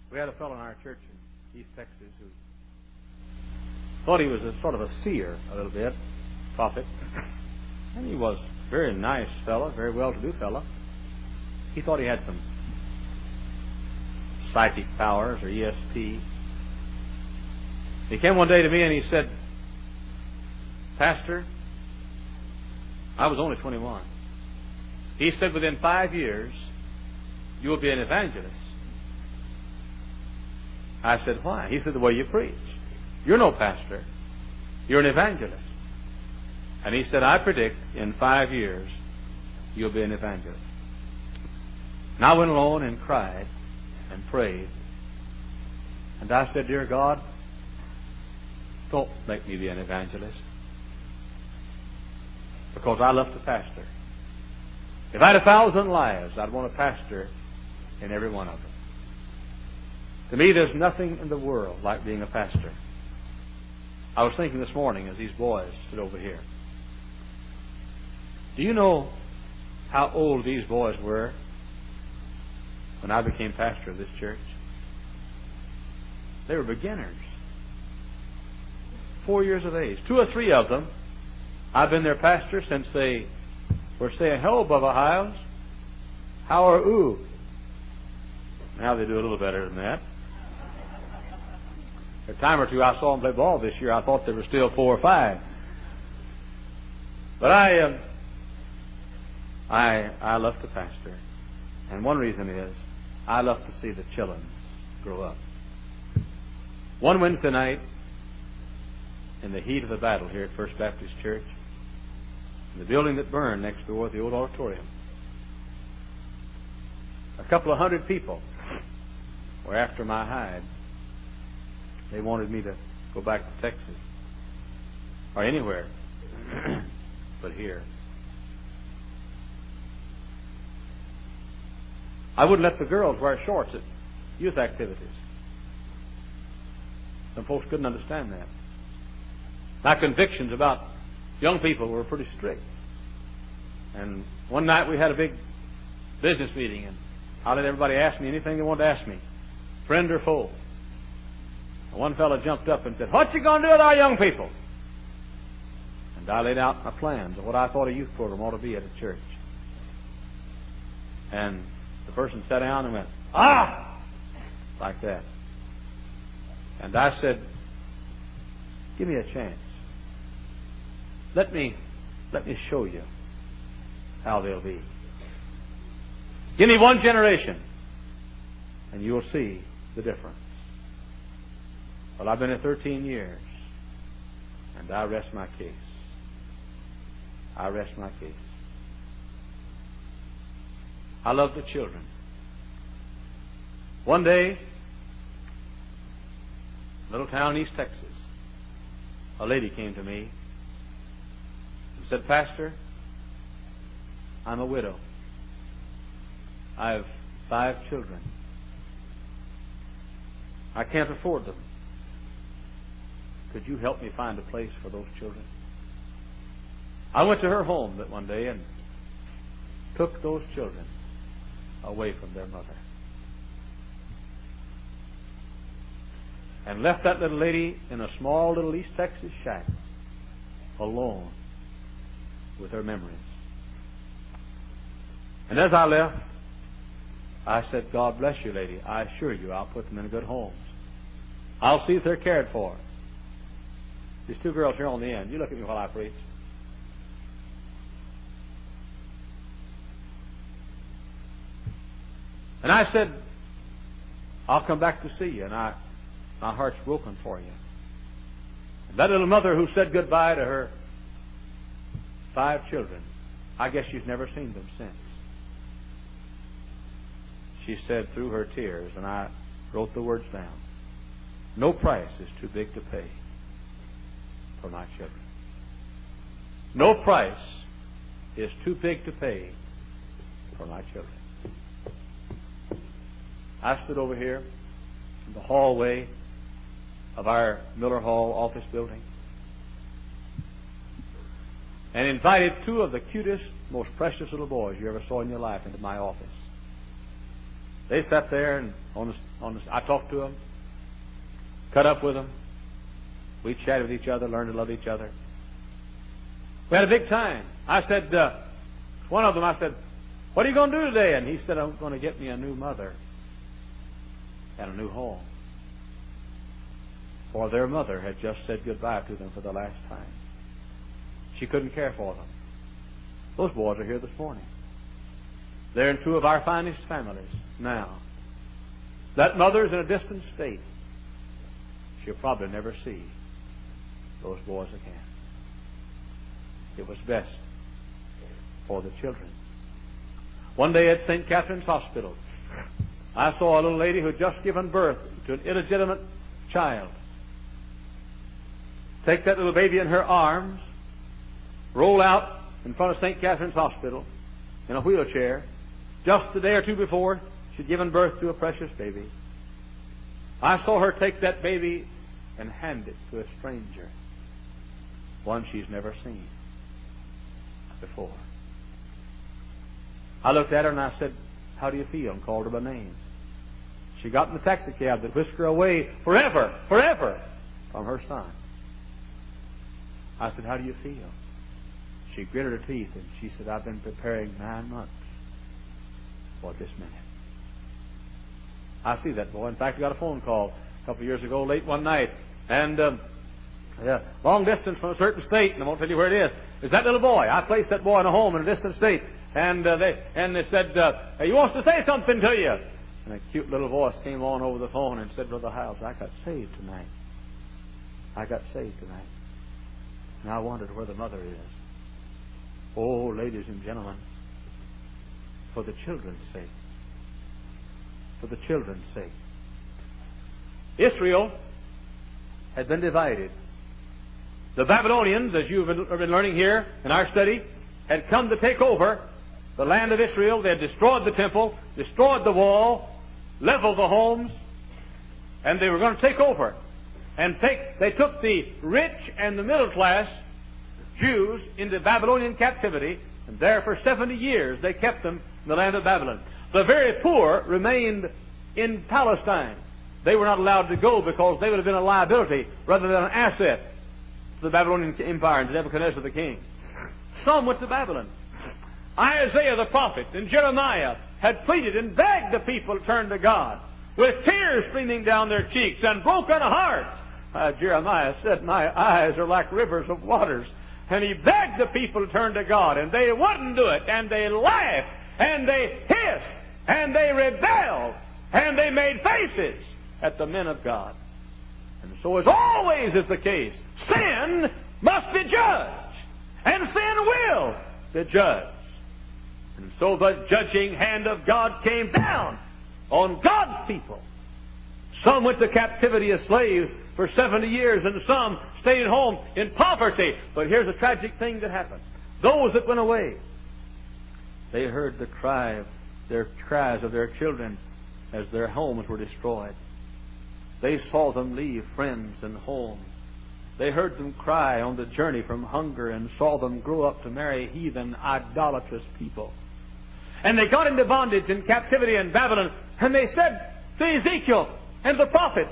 We had a fellow in our church in East Texas who thought he was a sort of a seer a little bit, prophet. And he was a very nice fellow, very well-to-do fellow. He thought he had some psychic powers or ESP. He came one day to me and he said, Pastor, I was only 21. He said, within 5 years, you will be an evangelist. I said, why? He said, the way you preach. You're no pastor. You're an evangelist. And he said, I predict in 5 years, you'll be an evangelist. And I went alone and cried and prayed. And I said, dear God, don't make me be an evangelist. Because I love to pastor. If I had 1,000 lives, I'd want a pastor in every one of them. To me, there's nothing in the world like being a pastor. I was thinking this morning as these boys stood over here. Do you know how old these boys were when I became pastor of this church? They were beginners. 4 years of age. 2 or 3 of them, I've been their pastor since they were saying, hello, Bubba Hiles. How are you? Now they do a little better than that. A time or two I saw them play ball this year. I thought they were still 4 or 5. But I love to pastor. And one reason is I love to see the children grow up. One Wednesday night, in the heat of the battle here at First Baptist Church, in the building that burned next door, the old auditorium, a couple of 100 people were after my hide. They wanted me to go back to Texas or anywhere but here. I wouldn't let the girls wear shorts at youth activities. Some folks couldn't understand that. My convictions about young people were pretty strict. And one night we had a big business meeting, and I let everybody ask me anything they wanted to ask me, friend or foe. And one fellow jumped up and said, what you going to do with our young people? And I laid out my plans of what I thought a youth program ought to be at a church. And the person sat down and went, like that. And I said, give me a chance. Let me show you how they'll be. Give me one generation, and you'll see the difference. Well, I've been here 13 years, and I rest my case. I rest my case. I love the children. One day, little town in East Texas, a lady came to me and said, Pastor, I'm a widow. I have 5 children. I can't afford them. Could you help me find a place for those children? I went to her home that one day and took those children away from their mother. And left that little lady in a small little East Texas shack alone with her memories. And as I left, I said, God bless you, lady. I assure you I'll put them in good homes. I'll see if they're cared for. These 2 girls here on the end, you look at me while I preach. And I said, I'll come back to see you. And my heart's broken for you. And that little mother who said goodbye to her 5 children, I guess she's never seen them since. She said through her tears, and I wrote the words down, no price is too big to pay for my children. No price is too big to pay for my children. I stood over here in the hallway of our Miller Hall office building and invited 2 of the cutest, most precious little boys you ever saw in your life into my office. They sat there and I talked to them, cut up with them. We chatted with each other, learned to love each other. We had a big time. I said, one of them, I said, "What are you going to do today?" And he said, "I'm going to get me a new mother and a new home." For their mother had just said goodbye to them for the last time. She couldn't care for them. Those boys are here this morning. They're in two of our finest families now. That mother's in a distant state. She'll probably never see those boys again. It was best for the children. One day at St. Catherine's Hospital, I saw a little lady who had just given birth to an illegitimate child take that little baby in her arms, roll out in front of St. Catherine's Hospital in a wheelchair. Just a day or two before, she'd given birth to a precious baby. I saw her take that baby and hand it to a stranger, one she's never seen before. I looked at her and I said, "How do you feel?" and called her by name. She got in the taxi cab that whisked her away forever from her son. I said, "How do you feel?" She gritted her teeth and she said, "I've been preparing 9 months for this minute." I see that boy. In fact, I got a phone call a couple of years ago, late one night, and long distance from a certain state, and I won't tell you where it is. There's that little boy. I placed that boy in a home in a distant state, and they said, "He wants to say something to you." And a cute little voice came on over the phone and said, "Brother Hiles, I got saved tonight. I got saved tonight. And I wondered where the mother is." Oh, ladies and gentlemen, for the children's sake. For the children's sake. Israel had been divided. The Babylonians, as you've been learning here in our study, had come to take over the land of Israel. They had destroyed the temple, destroyed the wall, leveled the homes, and they were going to take over. And they took the rich and the middle class Jews into Babylonian captivity, and there for 70 years they kept them in the land of Babylon. The very poor remained in Palestine. They were not allowed to go because they would have been a liability rather than an asset to the Babylonian Empire and to Nebuchadnezzar the king. Some went to Babylon. Isaiah the prophet and Jeremiah had pleaded and begged the people to turn to God with tears streaming down their cheeks and broken hearts. Jeremiah said, "My eyes are like rivers of waters." And he begged the people to turn to God, and they wouldn't do it, and they laughed, and they hissed, and they rebelled, and they made faces at the men of God. And so, as always is the case, sin must be judged, and sin will be judged. And so the judging hand of God came down on God's people. Some went to captivity as slaves for 70 years, and some stayed at home in poverty. But here's a tragic thing that happened. Those that went away, they heard the cries of their children as their homes were destroyed. They saw them leave friends and home. They heard them cry on the journey from hunger and saw them grow up to marry heathen, idolatrous people. And they got into bondage and captivity in Babylon, and they said to Ezekiel and the prophets,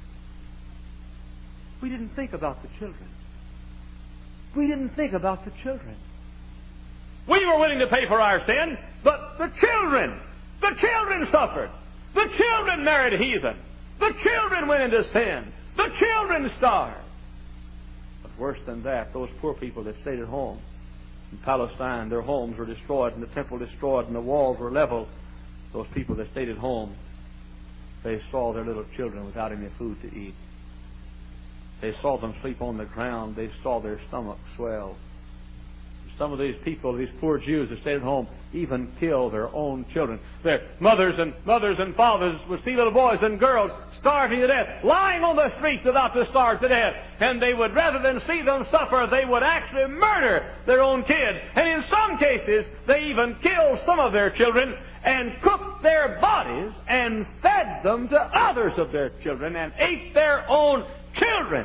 "We didn't think about the children. We didn't think about the children. We were willing to pay for our sin, but the children suffered. The children married heathen. The children went into sin. The children starved." But worse than that, those poor people that stayed at home in Palestine, their homes were destroyed and the temple destroyed and the walls were leveled. Those people that stayed at home, they saw their little children without any food to eat. They saw them sleep on the ground. They saw their stomachs swell. Some of these people, these poor Jews that stayed at home, even kill their own children. Their mothers and fathers would see little boys and girls starving to death, lying on the streets about to starve to death. And they would, rather than see them suffer, they would actually murder their own kids. And in some cases, they even killed some of their children and cooked their bodies and fed them to others of their children and ate their own children.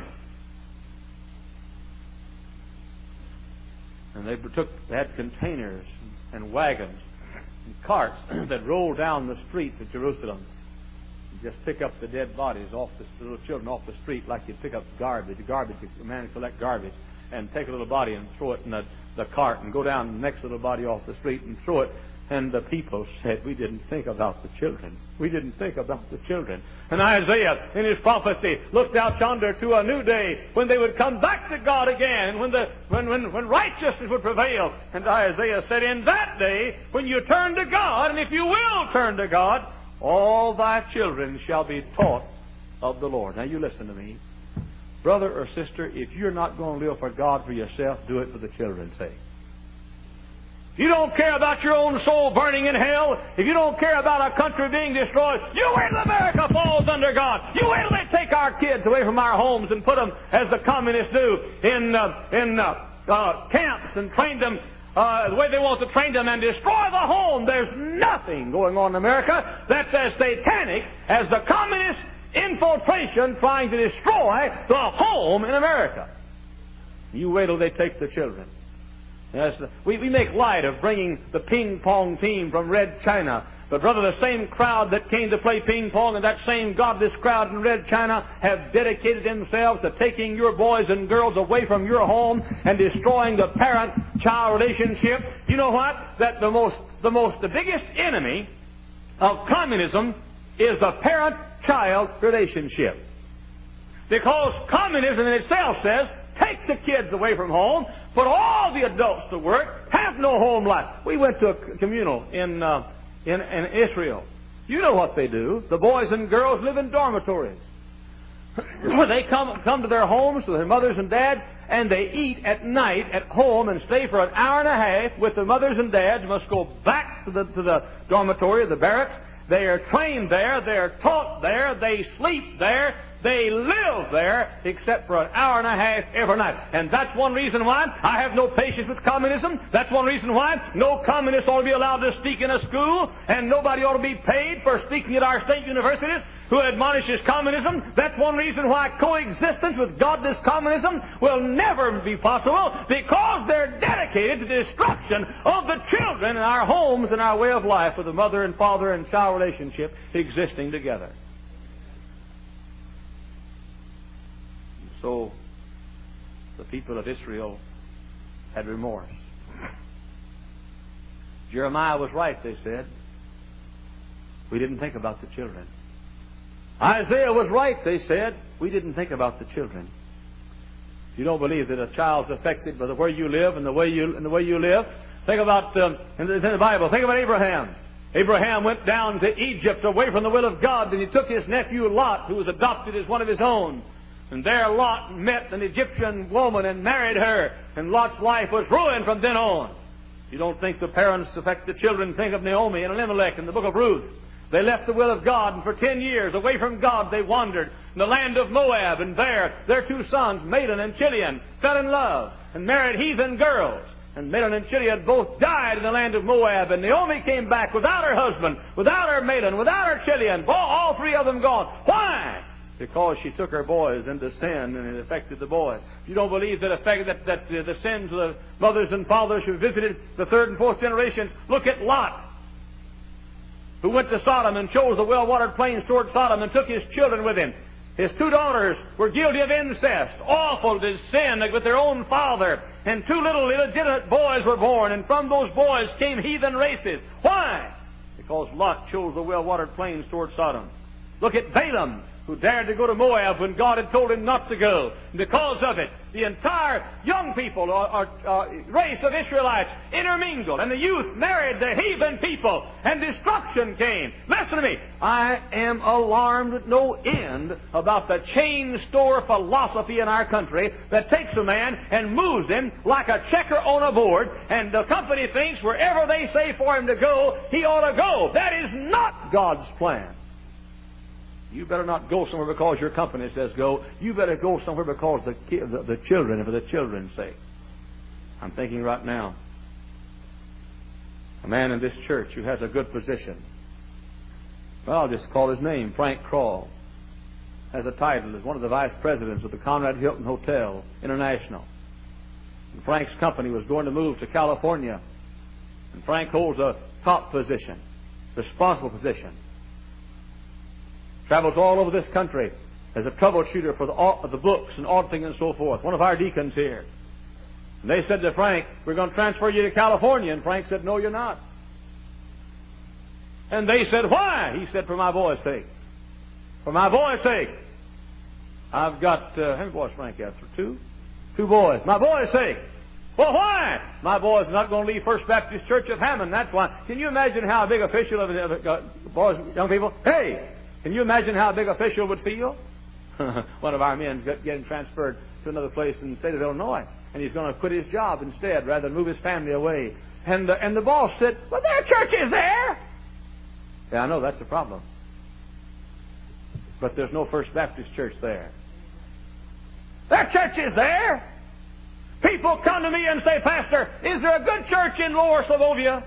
And they had containers and wagons and carts that roll down the street to Jerusalem. You just pick up the dead bodies off the little children off the street like you'd pick up garbage. A man would collect garbage and take a little body and throw it in the cart and go down the next little body off the street and throw it. And the people said, we didn't think about the children. We didn't think about the children. And Isaiah, in his prophecy, looked out yonder to a new day when they would come back to God again, when righteousness would prevail. And Isaiah said, in that day, when you turn to God, and if you will turn to God, all thy children shall be taught of the Lord. Now you listen to me. Brother or sister, if you're not going to live for God for yourself, do it for the children's sake. If you don't care about your own soul burning in hell, if you don't care about a country being destroyed, you wait till America falls under God. You wait till they take our kids away from our homes and put them, as the communists do, in camps and train them the way they want to train them and destroy the home. There's nothing going on in America that's as satanic as the communist infiltration trying to destroy the home in America. You wait till they take the children. Yes, we make light of bringing the ping pong team from Red China. But brother, the same crowd that came to play ping pong and that same godless crowd in Red China have dedicated themselves to taking your boys and girls away from your home and destroying the parent-child relationship. You know what? That the biggest enemy of communism is the parent-child relationship. Because communism in itself says, take the kids away from home, put all the adults to work, have no home life. We went to a communal in Israel. You know what they do. The boys and girls live in dormitories. They come to their homes with their mothers and dads, and they eat at night at home and stay for an hour and a half with their mothers and dads. Must go back to the dormitory, the barracks. They are trained there. They are taught there. They sleep there. They live there, except for an hour and a half every night. And that's one reason why I have no patience with communism. That's one reason why no communist ought to be allowed to speak in a school, and nobody ought to be paid for speaking at our state universities who admonishes communism. That's one reason why coexistence with godless communism will never be possible, because they're dedicated to the destruction of the children in our homes and our way of life, with the mother and father and child relationship existing together. So the people of Israel had remorse. Jeremiah was right, they said. We didn't think about the children. Isaiah was right, they said. We didn't think about the children. If you don't believe that a child's affected by where you live and the way you live, think about in the Bible. Think about Abraham. Abraham went down to Egypt away from the will of God, and he took his nephew Lot, who was adopted as one of his own. And there Lot met an Egyptian woman and married her. And Lot's life was ruined from then on. You don't think the parents affect the children. Think of Naomi and Elimelech in the book of Ruth. They left the will of God, and for 10 years, away from God, they wandered in the land of Moab. And there, their two sons, Mahlon and Chilion, fell in love and married heathen girls. And Mahlon and Chilion both died in the land of Moab. And Naomi came back without her husband, without her Mahlon, without her Chilion. All three of them gone. Why? Because she took her boys into sin, and it affected the boys. If you don't believe that the sins of the mothers and fathers who visited the third and fourth generations, look at Lot, who went to Sodom and chose the well-watered plains toward Sodom and took his children with him. His two daughters were guilty of incest, awful to sin with their own father, and two little illegitimate boys were born, and from those boys came heathen races. Why? Because Lot chose the well-watered plains toward Sodom. Look at Balaam, who dared to go to Moab when God had told him not to go. And because of it, the entire young people or race of Israelites intermingled, and the youth married the heathen people, and destruction came. Listen to me. I am alarmed at no end about the chain store philosophy in our country that takes a man and moves him like a checker on a board, and the company thinks wherever they say for him to go, he ought to go. That is not God's plan. You better not go somewhere because your company says go. You better go somewhere because the children, for the children's sake. I'm thinking right now, a man in this church who has a good position. Well, I'll just call his name, Frank Crawl. Has a title as one of the vice presidents of the Conrad Hilton Hotel International. And Frank's company was going to move to California. And Frank holds a top position, responsible position. Travels all over this country as a troubleshooter for the books and auditing and so forth. One of our deacons here. And they said to Frank, we're going to transfer you to California. And Frank said, no, you're not. And they said, why? He said, for my boy's sake. For my boy's sake. I've got, how many boys Frank has? Two? Two boys. My boy's sake. Well, why? My boy's not going to leave First Baptist Church of Hammond. That's why. Can you imagine how a big official of boys, young people? Hey! Can you imagine how a big official would feel? One of our men getting transferred to another place in the state of Illinois. And he's going to quit his job instead rather than move his family away. And the boss said, well, their church is there. Yeah, I know, that's the problem. But there's no First Baptist Church there. Their church is there. People come to me and say, Pastor, is there a good church in Lower Slovovia?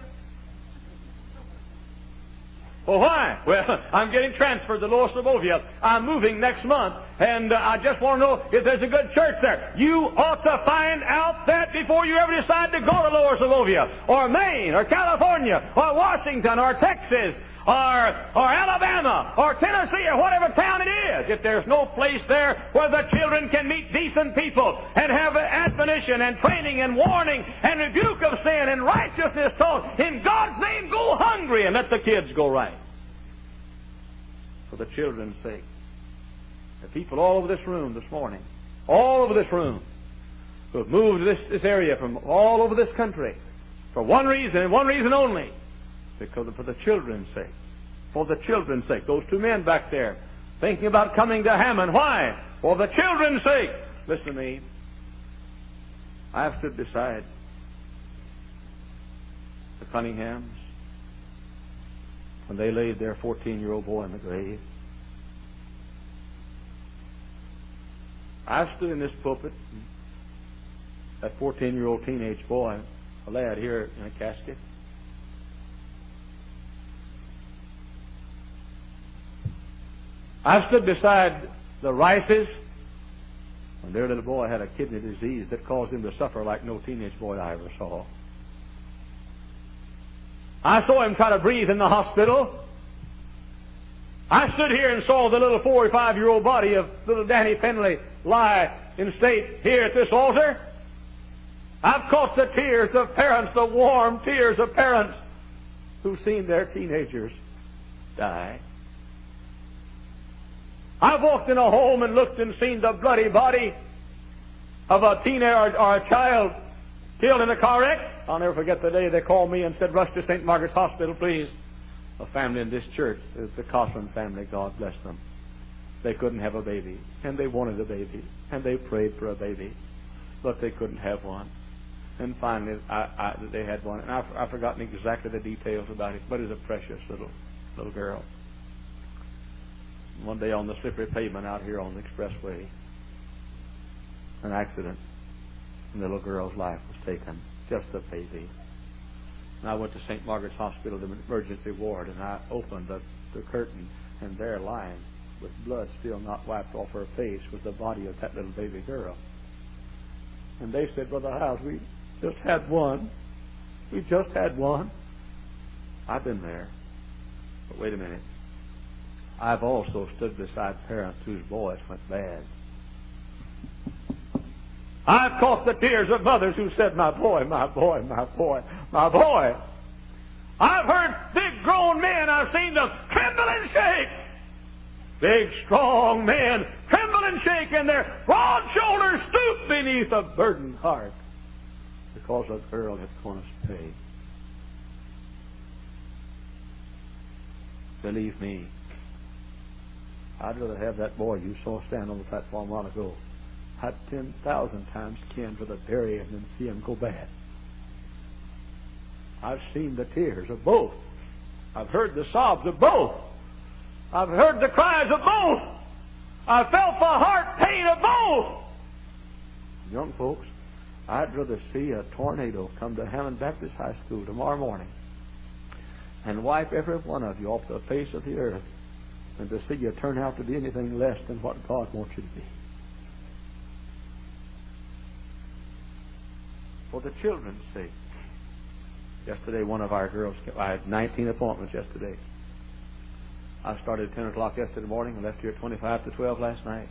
Well, why? Well, I'm getting transferred to Lower Slovovia. I'm moving next month, and I just want to know if there's a good church there. You ought to find out that before you ever decide to go to Lower Slovovia, or Maine, or California, or Washington, or Texas, or Alabama, or Tennessee, or whatever town it is. If there's no place there where the children can meet decent people and have admonition and training and warning and rebuke of sin and righteousness taught, in God's name go hungry and let the kids go right. For the children's sake. The people all over this room this morning, all over this room, who have moved to this area from all over this country for one reason and one reason only. Because for the children's sake. For the children's sake. Those two men back there thinking about coming to Hammond. Why? For the children's sake. Listen to me. I have stood beside the Cunninghams when they laid their 14-year-old boy in the grave. I've stood in this pulpit, that 14-year-old teenage boy, a lad here in a casket. I've stood beside the Rices when their little boy had a kidney disease that caused him to suffer like no teenage boy I ever saw. I saw him try to breathe in the hospital. I stood here and saw the little 4 or 5-year-old body of little Danny Finley lie in state here at this altar. I've caught the tears of parents, the warm tears of parents who've seen their teenagers die. I've walked in a home and looked and seen the bloody body of a teenager or a child killed in a car wreck. I'll never forget the day they called me and said, rush to St. Margaret's Hospital, please. A family in this church, the Cochran family, God bless them. They couldn't have a baby, and they wanted a baby, and they prayed for a baby, but they couldn't have one. And finally, they had one, and I've forgotten exactly the details about it, but it's a precious little girl. One day on the slippery pavement out here on the expressway, an accident, and the little girl's life was taken, just a baby. And I went to St. Margaret's Hospital, the emergency ward, and I opened the curtain, and there lying, with blood still not wiped off her face, was the body of that little baby girl. And they said, Brother Howes, we just had one. We just had one. I've been there. But wait a minute. I've also stood beside parents whose boys went bad. I've caught the tears of mothers who said, my boy, my boy, my boy, my boy. I've heard big grown men, I've seen them tremble and shake. Big, strong men tremble and shake, and their broad shoulders stoop beneath a burdened heart because a girl had gone astray. Believe me, I'd rather have that boy you saw stand on the platform a while ago. I'd 10,000 times kin for the bury him than see him go bad. I've seen the tears of both. I've heard the sobs of both. I've heard the cries of both. I've felt the heart pain of both. Young folks, I'd rather see a tornado come to Hammond Baptist High School tomorrow morning and wipe every one of you off the face of the earth than to see you turn out to be anything less than what God wants you to be. For the children's sake. Yesterday, one of our girls, I had 19 appointments yesterday. I started at 10 o'clock yesterday morning and left here at 25 to 12 last night.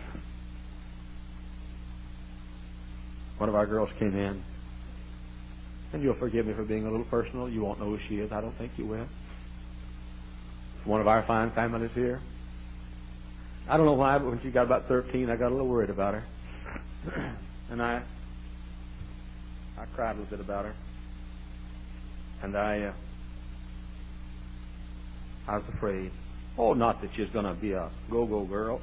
One of our girls came in. And you'll forgive me for being a little personal. You won't know who she is. I don't think you will. One of our fine families here. I don't know why, but when she got about 13, I got a little worried about her. And I cried a little bit about her. And I was afraid. Oh, not that she's going to be a go-go girl.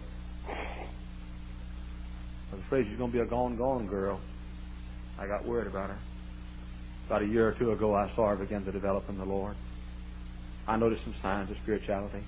I was afraid she's going to be a gone girl. I got worried about her. About a year or two ago, I saw her begin to develop in the Lord. I noticed some signs of spirituality.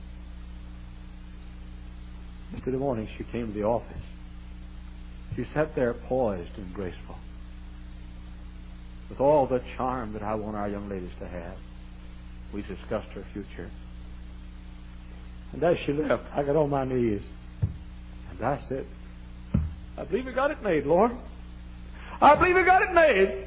Yesterday morning, she came to the office. She sat there poised and graceful, with all the charm that I want our young ladies to have. We discussed her future. And as she left, I got on my knees. And I said, I believe we got it made, Lord. I believe we got it made.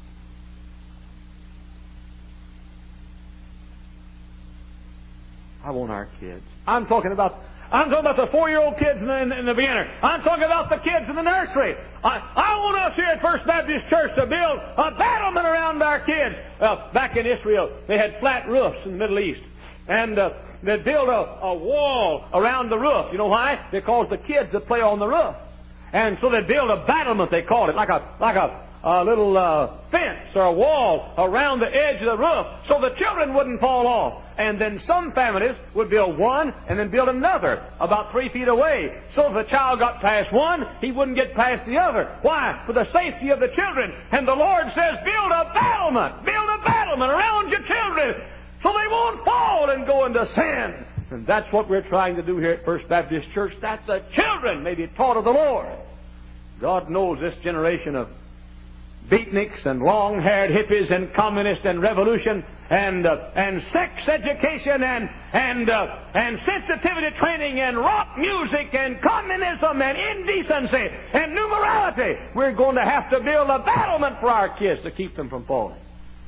I want our kids. I'm talking about the 4-year-old kids in the beginner. I'm talking about the kids in the nursery. I want us here at First Baptist Church to build a battlement around our kids. Back in Israel, they had flat roofs in the Middle East. And they'd build a wall around the roof. You know why? Because the kids would play on the roof. And so they'd build a battlement, they called it, like a little fence or a wall around the edge of the roof so the children wouldn't fall off. And then some families would build one and then build another about 3 feet away. So if a child got past one, he wouldn't get past the other. Why? For the safety of the children. And the Lord says, build a battlement around your children so they won't fall and go into sin. And that's what we're trying to do here at First Baptist Church, that the children may be taught of the Lord. God knows this generation of beatniks and long-haired hippies and communists and revolution and sex education and sensitivity training and rock music and communism and indecency and new morality. We're going to have to build a battlement for our kids to keep them from falling.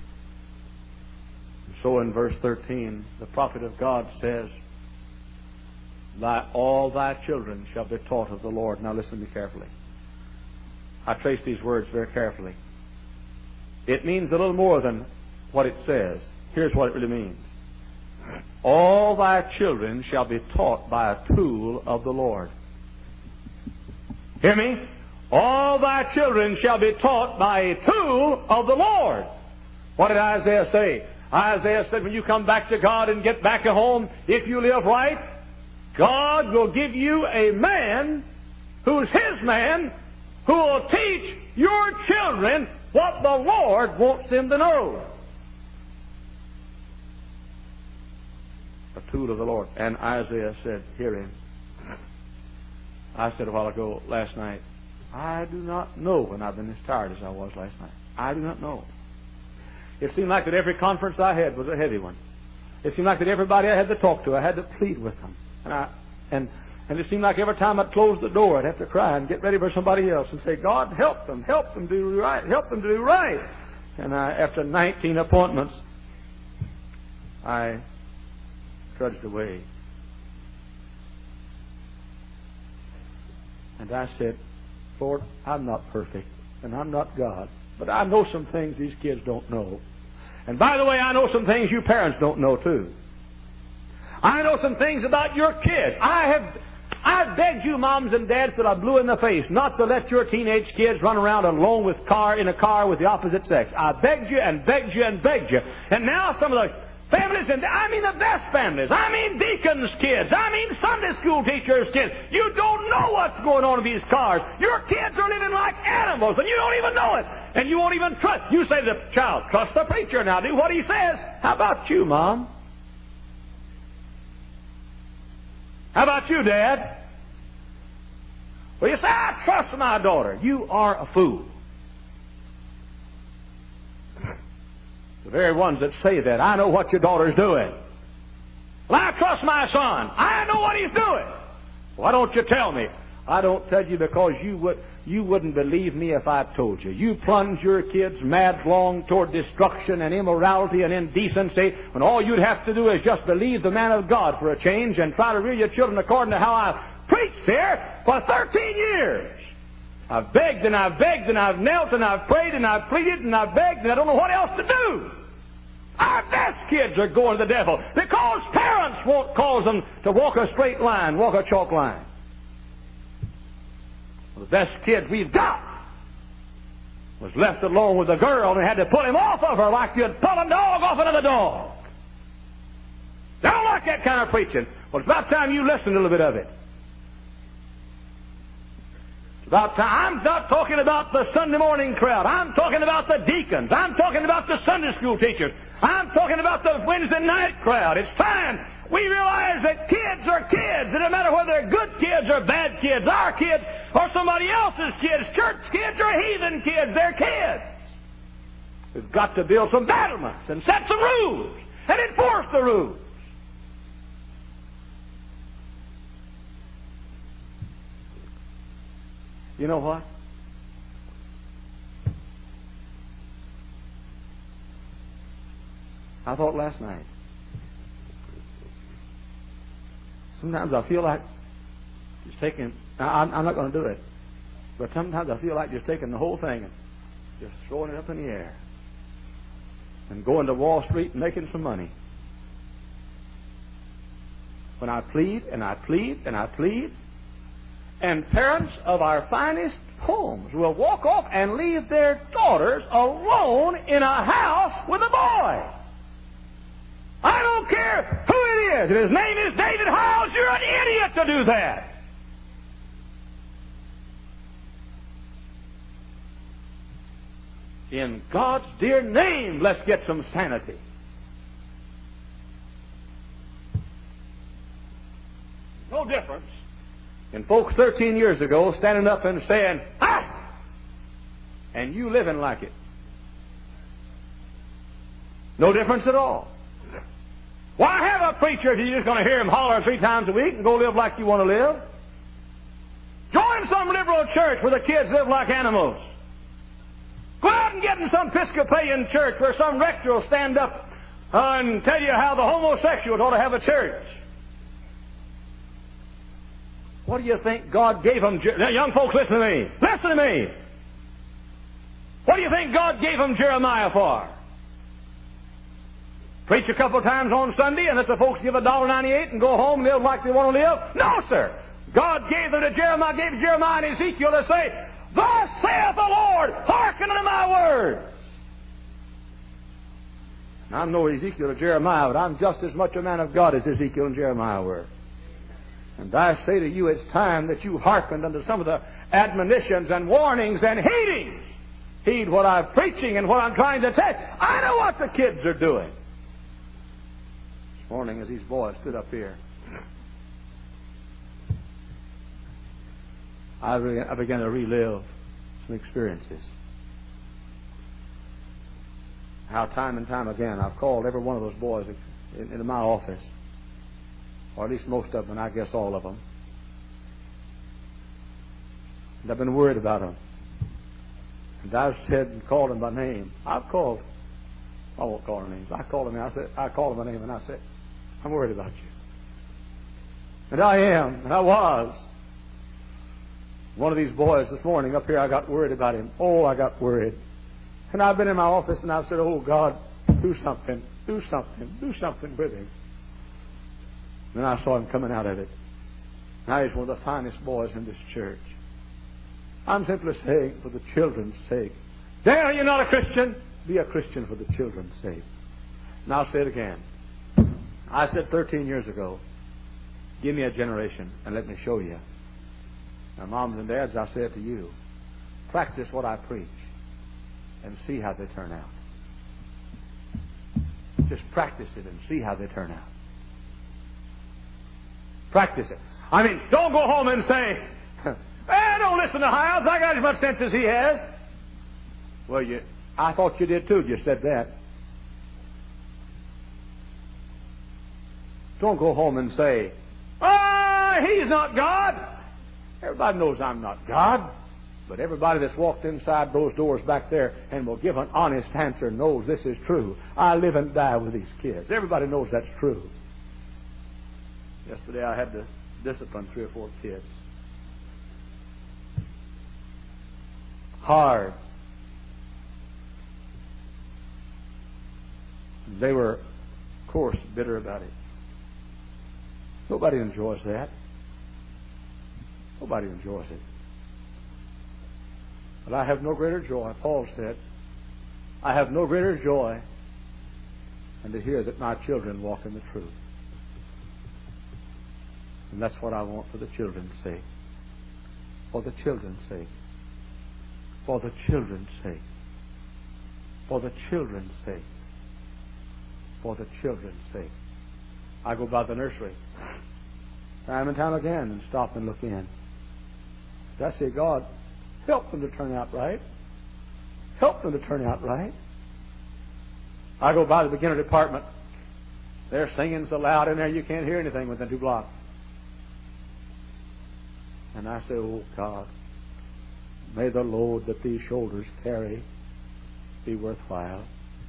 So in verse 13, the prophet of God says, all thy children shall be taught of the Lord. Now listen to me carefully. I trace these words very carefully. It means a little more than what it says. Here's what it really means. All thy children shall be taught by a tool of the Lord. Hear me? All thy children shall be taught by a tool of the Lord. What did Isaiah say? Isaiah said, when you come back to God and get back at home, if you live right, God will give you a man who's His man who will teach your children what the Lord wants them to know. A tool of the Lord. And Isaiah said, hear him. I said a while ago, last night, I do not know when I've been as tired as I was last night. I do not know. It seemed like that every conference I had was a heavy one. It seemed like that everybody I had to talk to, I had to plead with them. And it seemed like every time I'd close the door, I'd have to cry and get ready for somebody else and say, God, help them do right, help them to do right. And after 19 appointments, I trudged away. And I said, Lord, I'm not perfect, and I'm not God, but I know some things these kids don't know. And by the way, I know some things you parents don't know too. I know some things about your kids. I begged you, moms and dads, that I blew in the face, not to let your teenage kids run around alone in a car with the opposite sex. I begged you and begged you and begged you. And now some of the families, and I mean the best families, I mean deacons' kids, I mean Sunday school teachers' kids, you don't know what's going on in these cars. Your kids are living like animals, and you don't even know it. And you won't even trust. You say to the child, trust the preacher now, do what he says. How about you, Mom? How about you, Dad? Well, you say, I trust my daughter. You are a fool. The very ones that say that, I know what your daughter's doing. Well, I trust my son. I know what he's doing. Why don't you tell me? I don't tell you because you wouldn't believe me if I told you. You plunge your kids madlong toward destruction and immorality and indecency when all you'd have to do is just believe the man of God for a change and try to rear your children according to how I've preached here for 13 years. I've begged and I've begged and I've knelt and I've prayed and I've pleaded and I've begged and I don't know what else to do. Our best kids are going to the devil because parents won't cause them to walk a straight line, walk a chalk line. The best kid we've got was left alone with a girl and had to pull him off of her like you'd pull a dog off another dog. They don't like that kind of preaching. Well, it's about time you listened to a little bit of it. It's about time. I'm not talking about the Sunday morning crowd. I'm talking about the deacons. I'm talking about the Sunday school teachers. I'm talking about the Wednesday night crowd. It's time we realize that kids are kids. It doesn't matter whether they're good kids or bad kids, our kids or somebody else's kids, church kids or heathen kids, they're kids. We've got to build some battlements and set some rules and enforce the rules. You know what? I thought last night, sometimes I feel like just taking, I'm not going to do it, but sometimes I feel like just taking the whole thing and just throwing it up in the air and going to Wall Street and making some money. When I plead and I plead and I plead, and parents of our finest homes will walk off and leave their daughters alone in a house with a boy. I don't care who it is. If his name is David Hiles, you're an idiot to do that. In God's dear name, let's get some sanity. No difference in folks 13 years ago standing up and saying, "Ah!" and you living like it. No difference at all. Why have a preacher if you're just going to hear him holler 3 times a week and go live like you want to live? Join some liberal church where the kids live like animals. Go out and get in some Episcopalian church where some rector will stand up and tell you how the homosexuals ought to have a church. What do you think God gave them? Now, young folks, listen to me. Listen to me. What do you think God gave them Jeremiah for? Preach a couple times on Sunday and let the folks give $1.98 and go home and live like they want to live? No, sir. God gave them to Jeremiah, gave Jeremiah and Ezekiel to say, "Thus saith the Lord, hearken unto my words." Now, I'm no Ezekiel or Jeremiah, but I'm just as much a man of God as Ezekiel and Jeremiah were. And I say to you, it's time that you hearkened unto some of the admonitions and warnings and heedings. Heed what I'm preaching and what I'm trying to tell you. I know what the kids are doing. This morning as these boys stood up here, I began to relive some experiences. How time and time again I've called every one of those boys into my office, or at least most of them, and I guess all of them. And I've been worried about them. And I've said and called them by name. I won't call their names. I called them by name and I said, "I'm worried about you." And I am, and I was. One of these boys this morning up here, I got worried about him. Oh, I got worried. And I've been in my office and I've said, "Oh, God, do something, do something, do something with him." Then I saw him coming out of it. Now he's one of the finest boys in this church. I'm simply saying, for the children's sake. Dale, you're not a Christian? Be a Christian for the children's sake. And I'll say it again. I said 13 years ago, give me a generation and let me show you. Now, moms and dads, I say it to you. Practice what I preach and see how they turn out. Just practice it and see how they turn out. Practice it. I mean, don't go home and say, don't listen to Hiles. I got as much sense as he has. Well, I thought you did too. You said that. Don't go home and say, he's not God. Everybody knows I'm not God. But everybody that's walked inside those doors back there and will give an honest answer knows this is true. I live and die with these kids. Everybody knows that's true. Yesterday I had to discipline 3 or 4 kids. Hard. They were, of course, bitter about it. Nobody enjoys that. Nobody enjoys it. But I have no greater joy, Paul said, I have no greater joy than to hear that my children walk in the truth. And that's what I want for the children's sake. For the children's sake. For the children's sake. For the children's sake. For the children's sake. I go by the nursery time and time again and stop and look in. I say, God, help them to turn out right. Help them to turn out right. I go by the beginner department. They're singing so loud in there you can't hear anything within 2 blocks. And I say, oh God, may the load that these shoulders carry be worthwhile.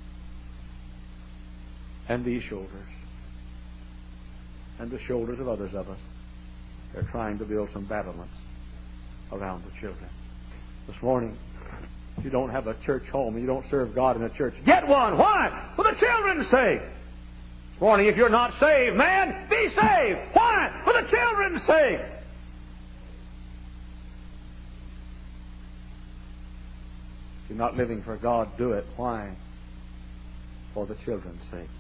And these shoulders. And the shoulders of others of us. They're trying to build some battlements around the children. This morning, if you don't have a church home and you don't serve God in a church, get one. Why? For the children's sake. This morning, if you're not saved, man, be saved. Why? For the children's sake. If you're not living for God, do it. Why? For the children's sake.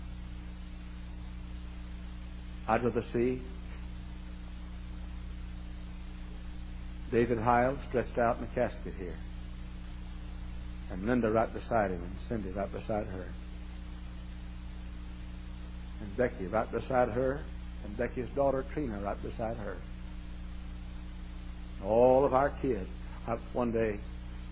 I'd rather see David Hiles stretched out in a casket here, and Linda right beside him, and Cindy right beside her, and Becky right beside her, and Becky's daughter Trina right beside her. All of our kids. One day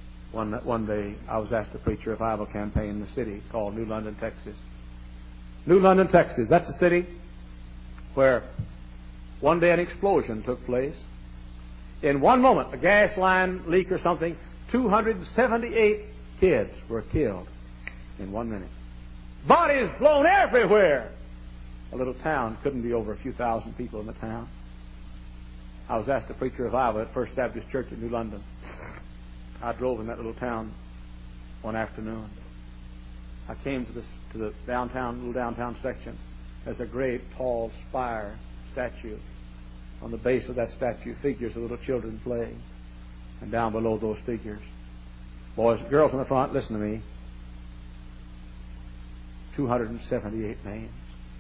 I was asked to preach a revival campaign in the city called New London, Texas. New London, Texas. That's the city where one day an explosion took place. In one moment, a gas line leak or something, 278 kids were killed in 1 minute. Bodies blown everywhere. A little town, couldn't be over a few thousand people in the town. I was asked to preach a revival at First Baptist Church in New London. I drove in that little town one afternoon. I came to the little downtown section. There's a great tall spire statue. On the base of that statue, figures of little children playing. And down below those figures, boys and girls in the front, listen to me. 278 names.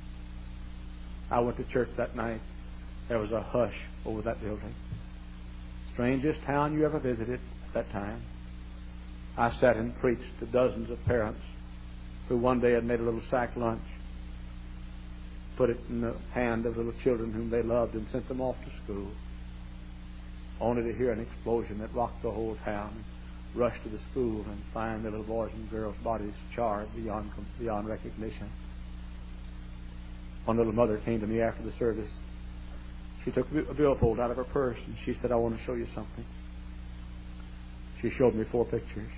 I went to church that night. There was a hush over that building. Strangest town you ever visited at that time. I sat and preached to dozens of parents who one day had made a little sack lunch, put it in the hand of little children whom they loved, and sent them off to school, only to hear an explosion that rocked the whole town, rush to the school and find the little boys' and girls' bodies charred beyond recognition. One little mother came to me after the service. She took a billfold out of her purse and she said, I want to show you something. She showed me 4 pictures.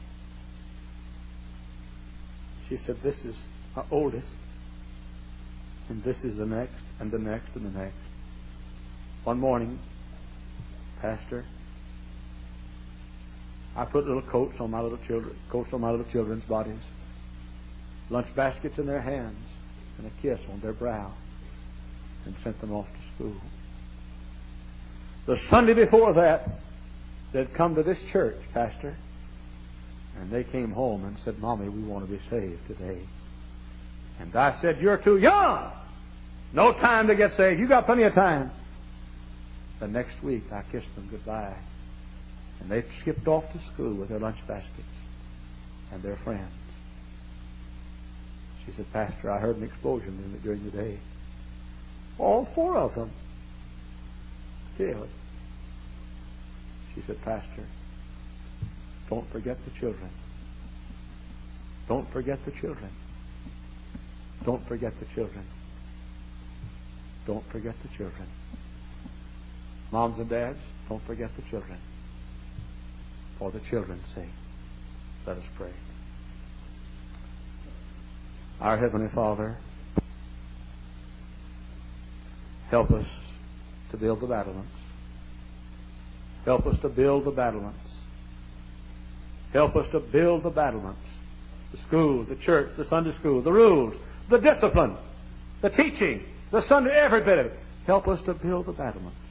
She said, this is our oldest, and this is the next, and the next, and the next. One morning, Pastor, I put little coats on my little children's bodies, lunch baskets in their hands, and a kiss on their brow, and sent them off to school. The Sunday before that, they'd come to this church, Pastor, and they came home and said, Mommy, we want to be saved today. And I said, you're too young. No time to get saved. You got plenty of time. The next week, I kissed them goodbye. And they skipped off to school with their lunch baskets and their friends. She said, Pastor, I heard an explosion during the day. All 4 of them killed. She said, Pastor, don't forget the children. Don't forget the children. Don't forget the children. Don't forget the children. Moms and dads, Don't forget the children. For the children's sake, let us pray. Our Heavenly Father, help us to build the battlements. Help us to build the battlements. Help us to build the battlements. The school, the church, the Sunday school, the rules, the discipline, the teaching, the Sunday, every bit of it. Help us to build the battlements.